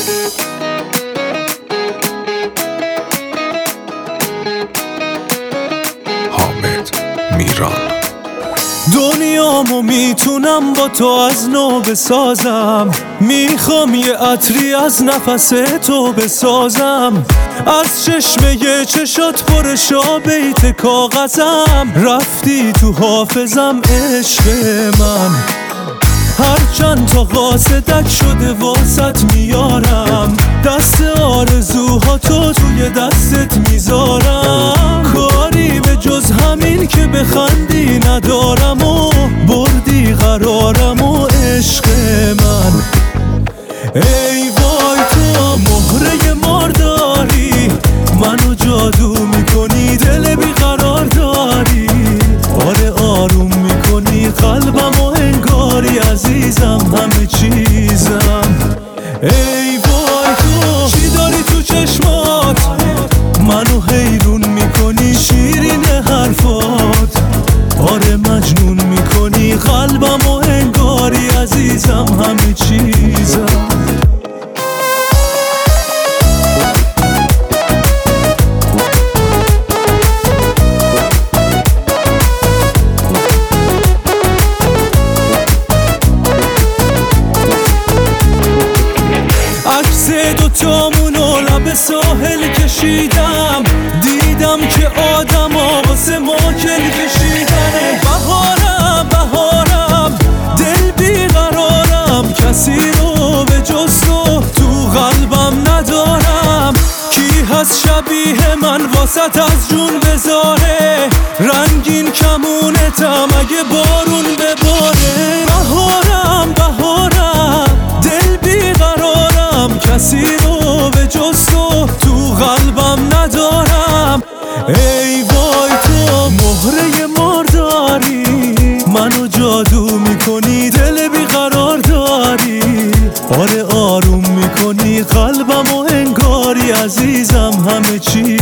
حامد میران. دنیامو میتونم با تو از نو بسازم، میخوام یه عطری از نفس تو بسازم، از چشمه چشات پر بیت کاغذم، رفتی تو حافظم عشق من، هرچند تا قاصدک شده واسط میارم، دست آرزوهاتو توی دستت میذارم، کاری به جز همین که بخندی ندارم و بردی قرارم و عشق من. ای وای تو مهره مارداری، منو جادو میکنی، دل بیقرار داری، آره آروم میکنی قلبم و انگاری عزیزم همه چیزم. ای وای تو چی داری تو چشمات، منو حیرون میکنی، شیرین حرفات، آره مجنون میکنی قلبم و انگاری عزیزم همه چیزم. عکس دوتامونو لب ساحل کشیدم، دیدم که آدما واسه ما کل کشیدنه، بهارم بهارم دل بیقرارم، کسی رو به جز تو قلبم ندارم، کی هست شبیه من واسط از جون بذاره، رنگین کمونتم اگه بارون بباره، بهارم بهارم دل بیقرارم، کسی رو به جز تو قلبم ندارم. ای وای تو مهره مارداری، منو جادو میکنی، دل بیقرار داری، آره آروم میکنی قلبم و انگاری عزیزم همه چی